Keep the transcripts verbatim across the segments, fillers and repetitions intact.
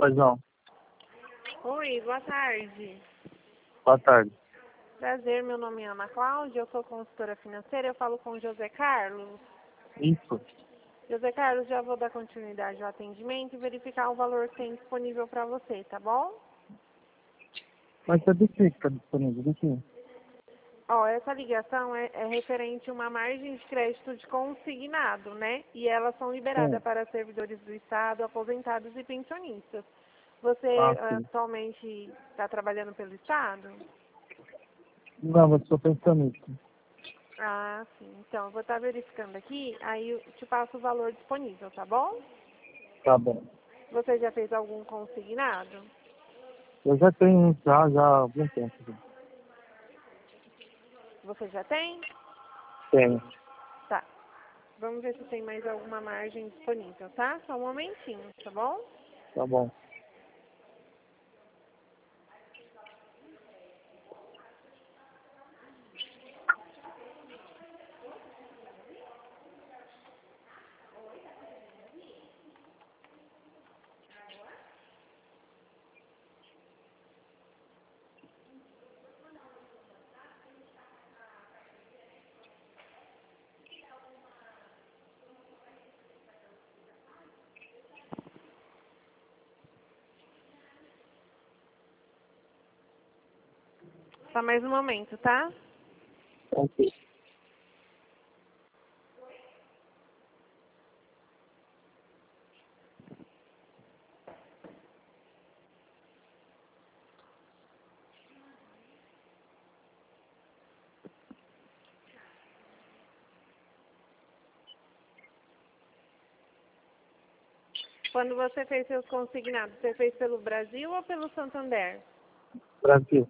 Pois não. Oi, boa tarde. Boa tarde. Prazer, meu nome é Ana Cláudia, eu sou consultora financeira, eu falo com o José Carlos. Isso. José Carlos, já vou dar continuidade ao atendimento e verificar o valor que tem disponível para você, tá bom? Mas é do que que está disponível? Do que? Ó, essa ligação é, é referente a uma margem de crédito de consignado, né? E elas são liberadas Sim. para servidores do Estado, aposentados e pensionistas. Você Ah, ah, sim. atualmente está trabalhando pelo Estado? Não, mas sou pensionista. Ah, sim. Então, eu vou estar verificando aqui, aí eu te passo o valor disponível, tá bom? Tá bom. Você já fez algum consignado? Eu já tenho já, já há algum tempo. Já. Você já tem? Tenho. Tá. Vamos ver se tem mais alguma margem disponível, tá? Só um momentinho, tá bom? Tá bom. Só mais um momento, tá? Ok. Quando você fez seus consignados, você fez pelo Brasil ou pelo Santander? Brasil.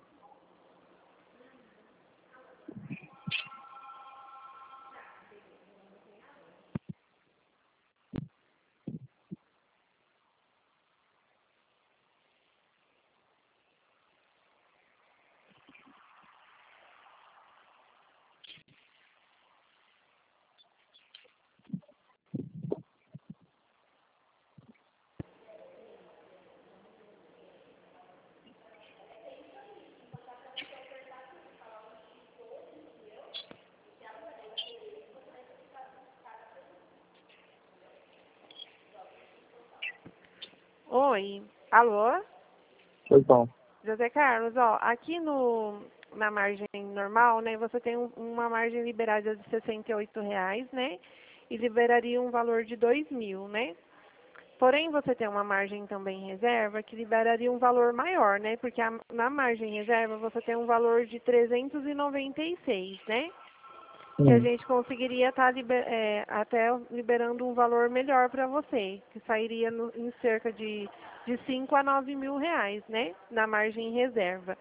Oi. Alô? Pois não. José Carlos, ó, aqui no, na margem normal, né, você tem um- uma margem liberada de sessenta e oito reais, né, e liberaria um valor de dois mil, né. Porém, você tem uma margem também em reserva que liberaria um valor maior, né, porque a- na margem em reserva você tem um valor de trezentos e noventa e seis, né, que a Sim. gente conseguiria estar até liberando um valor melhor para você, que sairia no- em cerca de, de cinco a nove mil reais, né, na margem em reserva.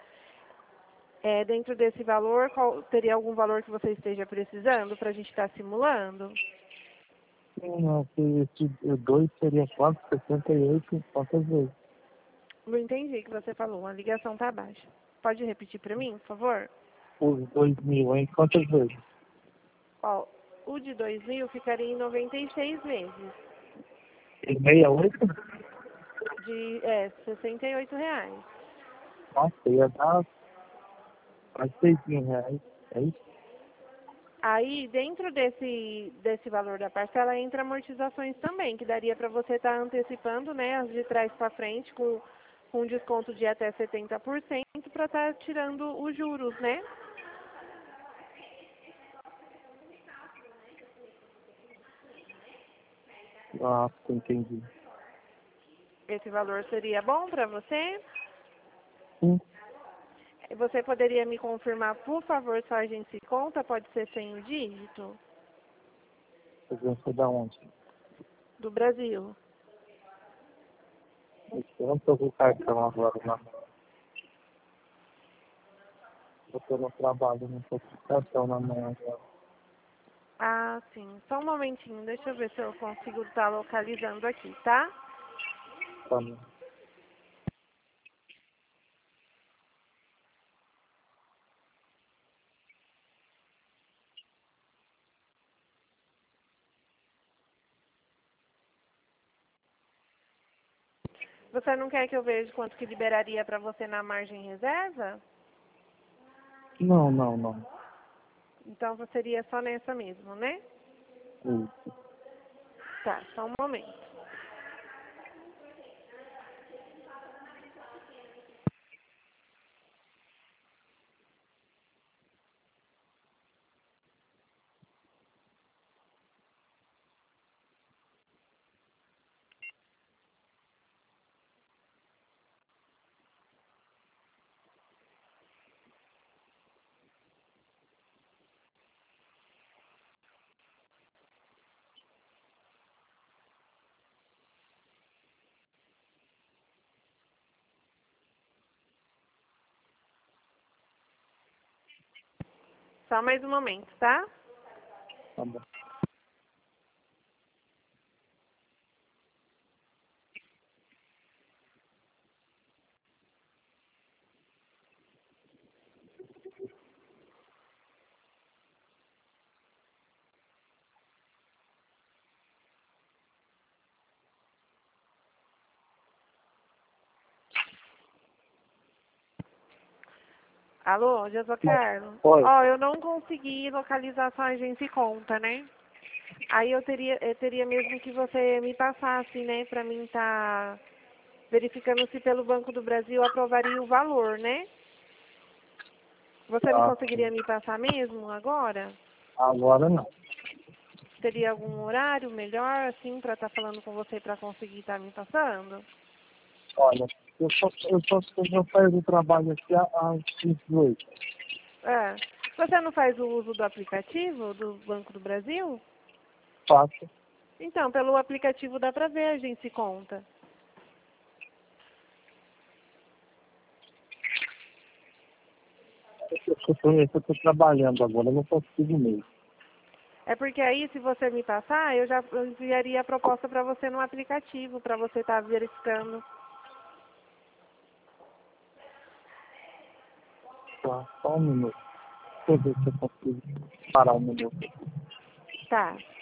É, dentro desse valor, qual, teria algum valor que você esteja precisando para a gente estar simulando? Sim, não, que esse dois seria quanto? sessenta e oito quantas vezes? Não entendi o que você falou, a ligação está baixa. Pode repetir para mim, por favor? Os dois mil, hein? Quantas vezes? Ó, o de dois mil ficaria em noventa e seis vezes, Em sessenta e oito? de é, sessenta e oito reais. Nossa, ia dar quase seis mil reais. É isso? Aí, dentro desse, desse valor da parcela, entra amortizações também, que daria para você estar antecipando, né, as de trás para frente, com, com um desconto de até setenta por cento, para estar tirando os juros, né? Nossa, entendi. Esse valor seria bom para você? Sim. Você poderia me confirmar, por favor, sua agência de conta? Pode ser sem o dígito? Você vai da onde? Do Brasil. Eu não estou com o cartão agora, não. Eu estou no trabalho, não estou com o cartão na mão agora. Ah, sim. Só um momentinho, deixa eu ver se eu consigo estar localizando aqui, tá? Tá bom. Você não quer que eu veja quanto que liberaria para você na margem reserva? Não, não, não. Então seria só nessa mesmo, né? Isso. Tá, só um momento. Só mais um momento, tá? Tá bom. Alô, Jesus Carlos? Oi. Ó, eu não consegui localizar sua agência e conta, né? Aí eu teria, eu teria mesmo que você me passasse, né, pra mim tá verificando se pelo Banco do Brasil aprovaria o valor, né? Você não Ah, conseguiria me passar mesmo agora? agora não. Teria algum horário melhor, assim, pra estar falando com você pra conseguir estar me passando? Olha, eu só, eu só, eu só saio do trabalho aqui às dezoito. É. Você não faz o uso do aplicativo do Banco do Brasil? Faço. Então, pelo aplicativo dá pra ver a agência e conta. Eu estou eu tô trabalhando agora, eu não consigo mesmo. É porque aí, se você me passar, eu já enviaria a proposta para você no aplicativo, para você estar verificando. Tá, só um minuto. Deixa eu ver se eu consigo parar um minuto. Tá.